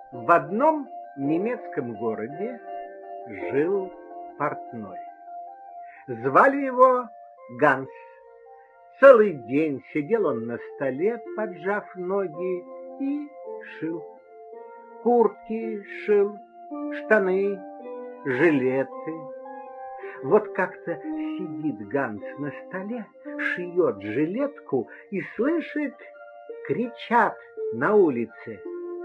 В одном немецком городе жил портной. Звали его Ганс. Целый день сидел он на столе, поджав ноги, и шил. Куртки шил, штаны, жилеты. Вот как-то сидит Ганс на столе, шьет жилетку и слышит, кричат на улице: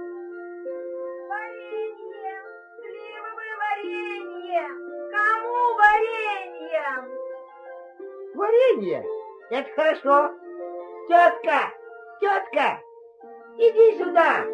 варенье! Сливовое варенье! Кому варенье? Варенье? Это хорошо. Тетка, иди сюда.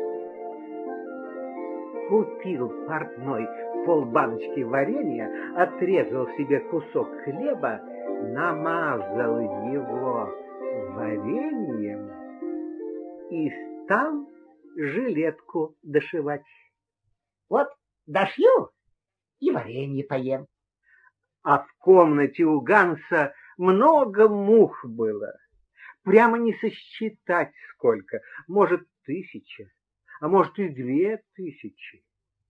Купил портной полбаночки варенья, отрезал себе кусок хлеба, намазал его вареньем и стал жилетку дошивать. Вот дошью и варенье поем. А в комнате у Ганса много мух было. Прямо не сосчитать сколько. Может, 1000, а может и 2000.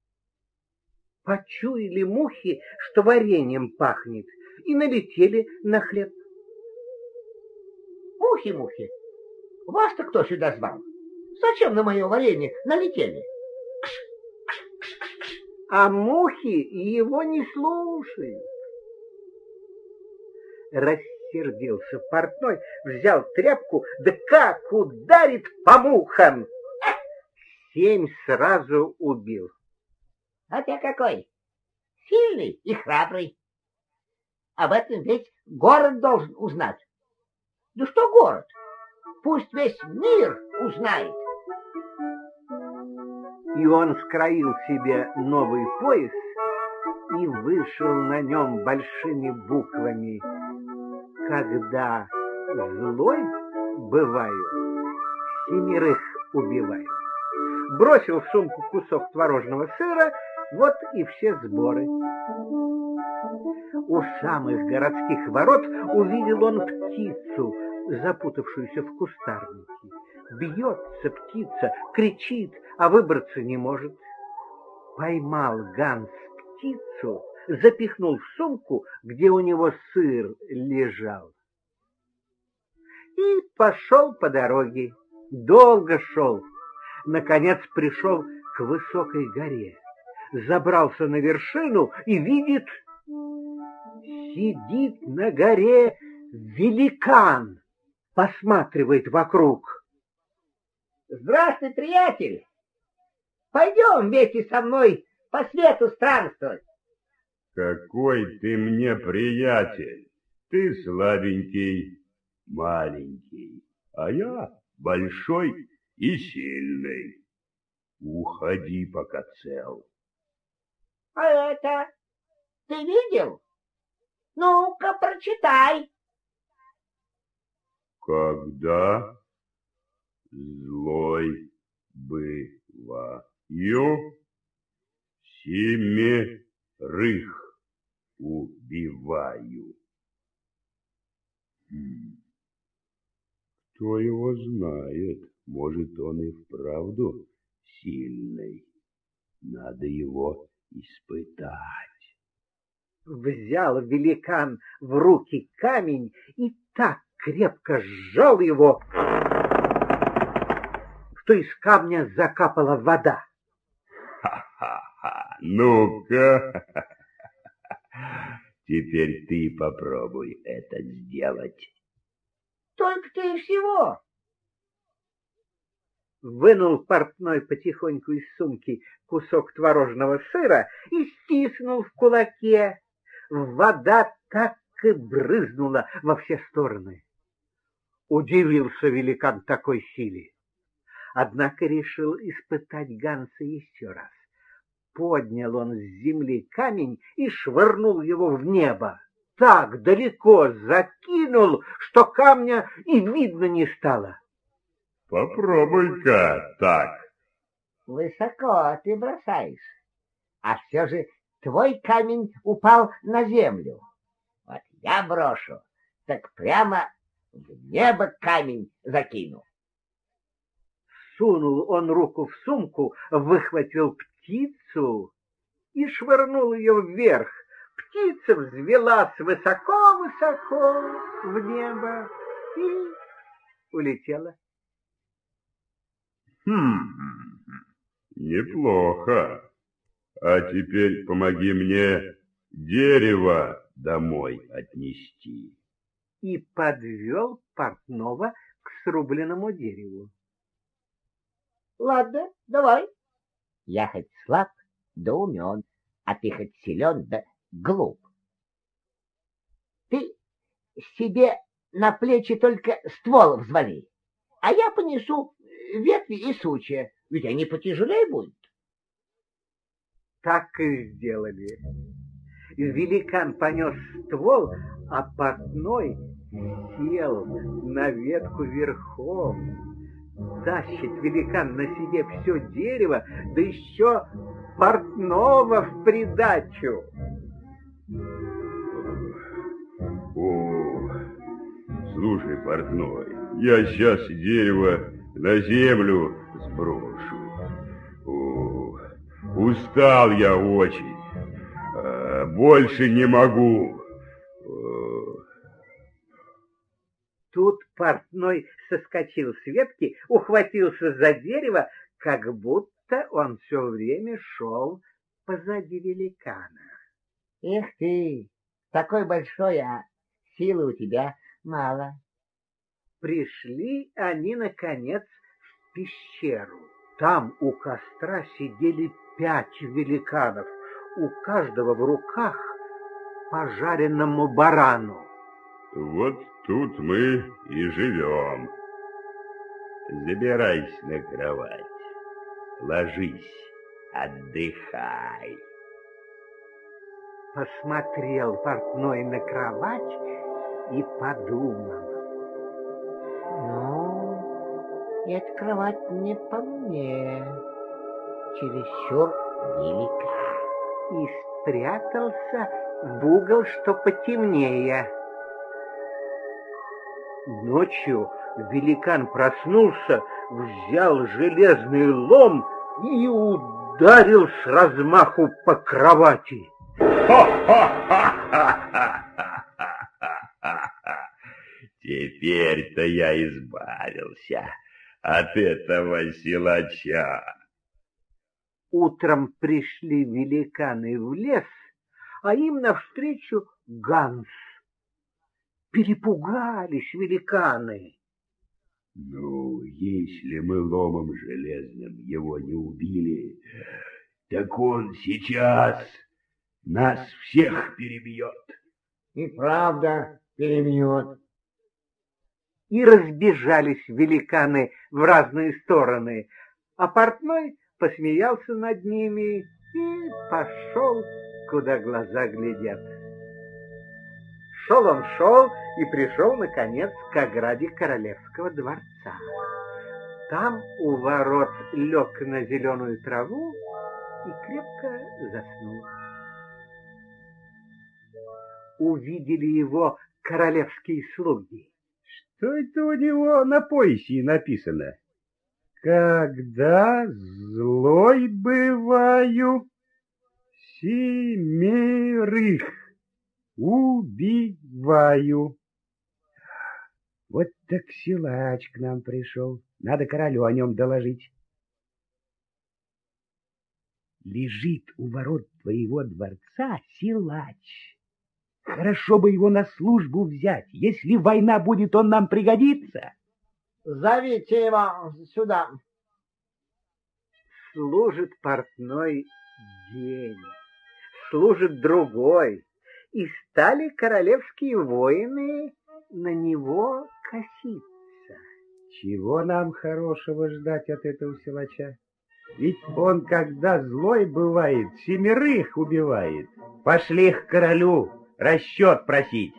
Почуяли мухи, что вареньем пахнет, и налетели на хлеб. Мухи, вас-то кто сюда звал? Зачем на мое варенье налетели? А мухи его не слушают. Рассердился портной, взял тряпку, да как ударит по мухам! 7 сразу убил. А ты какой? Сильный и храбрый. Об этом весь город должен узнать. Да что город? Пусть весь мир узнает. И он скроил себе новый пояс и вышел на нем большими буквами: когда злой бываю, 7 убиваю. Бросил в сумку кусок творожного сыра, вот и все сборы. У самых городских ворот увидел он птицу, запутавшуюся в кустарнике. Бьется птица, кричит, а выбраться не может. Поймал Ганс птицу, запихнул в сумку, где у него сыр лежал, и пошел по дороге. Долго шел. Наконец пришел к высокой горе. Забрался на вершину и видит, сидит на горе великан, посматривает вокруг. Здравствуй, приятель! Пойдем вместе со мной по свету странствовать. Какой ты мне приятель! Ты слабенький, маленький, а я большой и сильный. Уходи, пока цел. А это ты видел? Ну-ка, прочитай. Когда злой бываю, 7 убиваю. Кто его знает? Может, он и вправду сильный. Надо его испытать. Взял великан в руки камень и так крепко сжал его, что из камня закапала вода. Ха-ха-ха! Ну-ка! Теперь ты попробуй это сделать. Только ты и всего. Вынул портной потихоньку из сумки кусок творожного сыра и стиснул в кулаке. Вода так и брызнула во все стороны. Удивился великан такой силе. Однако решил испытать Ганса еще раз. Поднял он с земли камень и швырнул его в небо. Так далеко закинул, что камня и видно не стало. Попробуй-ка так. Высоко ты бросаешь, а все же твой камень упал на землю. Вот я брошу, так прямо в небо камень закину. Сунул он руку в сумку, выхватил птицу и швырнул ее вверх. Птица взвелась высоко-высоко в небо и улетела. Неплохо. А теперь помоги мне дерево домой отнести. И подвел портного к срубленному дереву. Ладно, давай. Я хоть слаб, да умен, а ты хоть силен, да глуп. Ты себе на плечи только ствол взвали, а я понесу ветви и сучья, ведь они потяжелее будут. Так и сделали. Великан понес ствол, а портной сел на ветку верхом. Тащит великан на себе все дерево, да еще портного в придачу. О, слушай, портной, я сейчас дерево на землю сброшу. О, устал я очень, больше не могу. Тут портной соскочил с ветки, ухватился за дерево, как будто он все время шел позади великана. Эх ты, такой большой, а силы у тебя мало. Пришли они, наконец, в пещеру. Там у костра сидели 5 великанов, у каждого в руках по жареному барану. Вот тут мы и живем. Забирайся на кровать, ложись, отдыхай. Посмотрел портной на кровать и подумал. Ну, эта кровать не по мне, чересчур велика. И спрятался в угол, что потемнее. Ночью великан проснулся, взял железный лом и ударил с размаху по кровати. Теперь-то я избавился от этого силача. Утром пришли великаны в лес, а им навстречу Ганс. Перепугались великаны. Ну, если мы ломом железным его не убили, так он сейчас нас всех перебьет. И правда перебьет. И разбежались великаны в разные стороны, а портной посмеялся над ними и пошел, куда глаза глядят. Шел он, и пришел, наконец, к ограде королевского дворца. Там у ворот лег на зеленую траву и крепко заснул. Увидели его королевские слуги. Что это у него на поясе написано? Когда злой бываю, 7 убиваю. Вот так силач к нам пришел. Надо королю о нем доложить. Лежит у ворот твоего дворца силач. Хорошо бы его на службу взять. Если война будет, он нам пригодится. Зовите его сюда. Служит портной день, служит другой, и стали королевские воины на него коситься. Чего нам хорошего ждать от этого силача? Ведь он, когда злой бывает, 7 убивает. Пошли к королю расчет просить.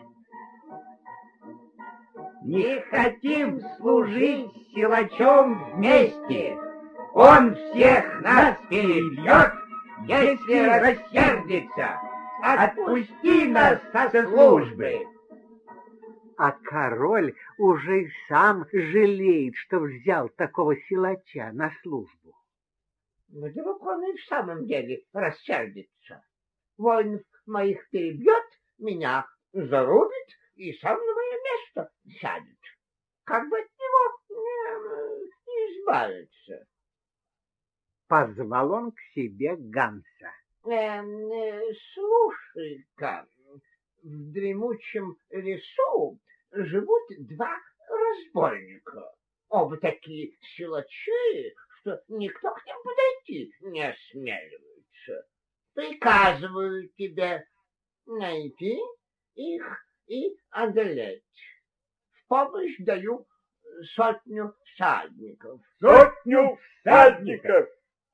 Не хотим служить с силачом вместе. Он всех нас перебьет, если рассердится. Отпусти нас со службы. А король уже и сам жалеет, что взял такого силача на службу. Ну, вдруг он и в самом деле рассердится. Воинов моих перебьет, меня зарубит и сам на мое место сядет. Как бы от него избавиться? Позвал он к себе Ганса. Слушай-ка, в дремучем лесу живут два разбойника. Оба такие силачи, что никто к ним подойти не осмеливается. Приказываю тебе найти их и одолеть. В помощь даю 100 всадников. 100 всадников!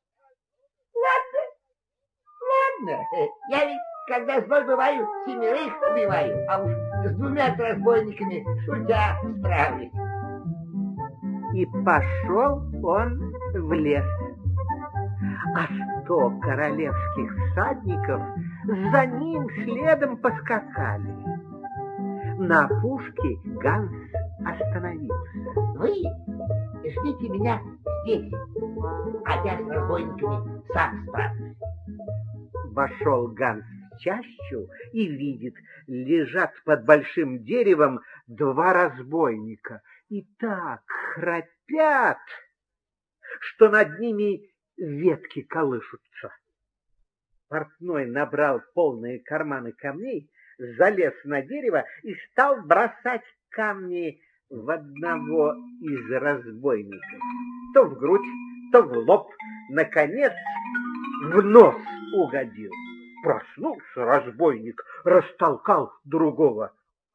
Ладно, я ведь, когда злой бываю, 7 убиваю, а уж с 2 разбойниками шутя справлюсь. И пошел он в лес. А 100 королевских всадников за ним следом поскакали. На опушке Ганс остановился. Вы ждите меня здесь, а я с разбойниками сам справлюсь. Вошел Ганс в чащу и видит, лежат под большим деревом 2 разбойника. И так храпят, что над ними ветки колышутся. Портной набрал полные карманы камней, залез на дерево и стал бросать камни в одного из разбойников. То в грудь, то в лоб, наконец в нос угодил. Проснулся разбойник, растолкал другого.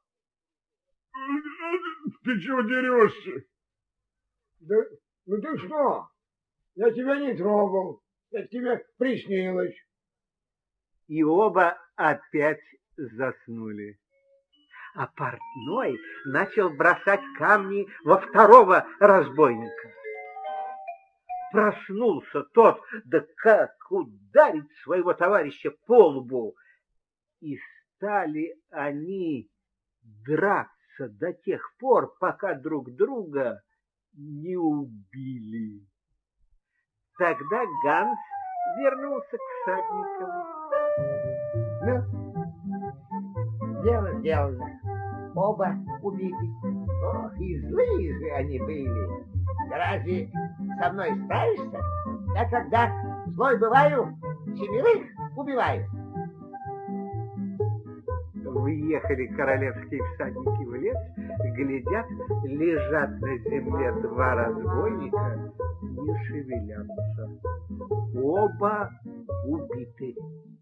— Ты чего дерешься? — Да, ну ты что? Я тебя не трогал, это тебе приснилось. И оба опять заснули. А портной начал бросать камни во второго разбойника. Проснулся тот, да как ударить своего товарища по лбу. И стали они драться до тех пор, пока друг друга не убили. Тогда Ганс вернулся к всадникам. Ну, дело сделано. Оба убиты. Ох, и злые же они были. Да разве со мной справишься? Я когда злой бываю, 7 убиваю. Въехали королевские всадники в лес, глядят, лежат на земле 2 разбойника, не шевелятся. Оба убиты.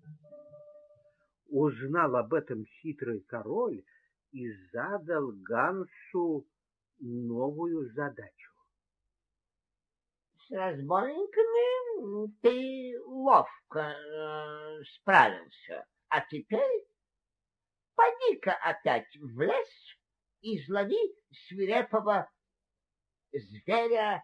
Узнал об этом хитрый король и задал Гансу новую задачу. С разбойниками ты ловко справился, а теперь поди-ка опять в лес и излови свирепого зверя-единорога.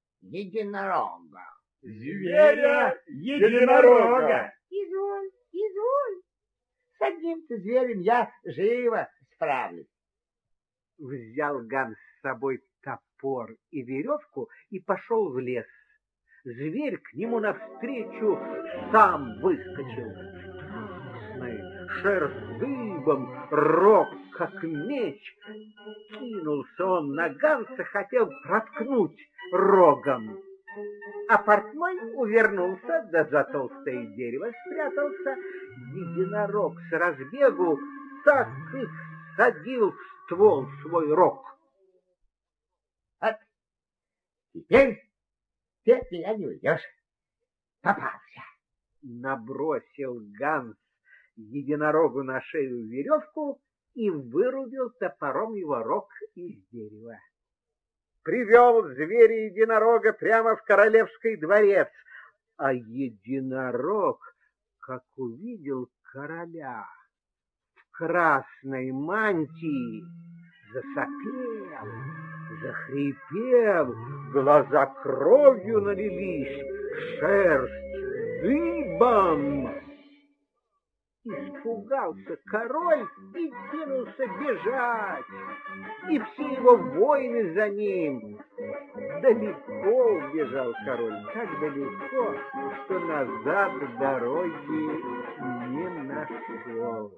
Зверя-единорога! Изволь, изволь. С одним-то зверем я живо справлюсь. Взял Ганс с собой топор и веревку и пошел в лес. Зверь к нему навстречу сам выскочил. Страшный, шерсть дыбом, рог как меч. Кинулся он на Ганса, хотел проткнуть рогом. А портной увернулся, да за толстое дерево спрятался. Единорог с разбегу так и всадил в ствол свой рог. Вот теперь ты от меня не уйдешь. Попался. Набросил Ганс единорогу на шею веревку и вырубил топором его рог из дерева. Привел зверя единорога прямо в королевский дворец, а единорог, как увидел короля в красной мантии, засопел, захрипел, глаза кровью налились, шерсть дыбом. Испугался король и кинулся бежать, и все его воины за ним. Далеко убежал король, так далеко, что назад дороги не нашел.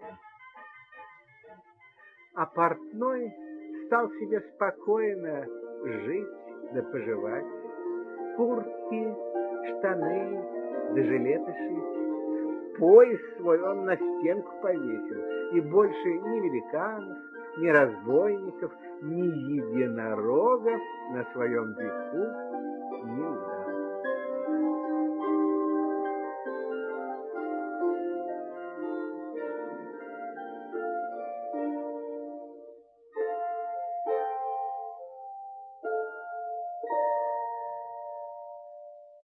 А портной стал себе спокойно жить да поживать, куртки, штаны да жилеты шить. Пояс свой он на стенку повесил, и больше ни великанов, ни разбойников, ни единорогов на своем веку не увидел.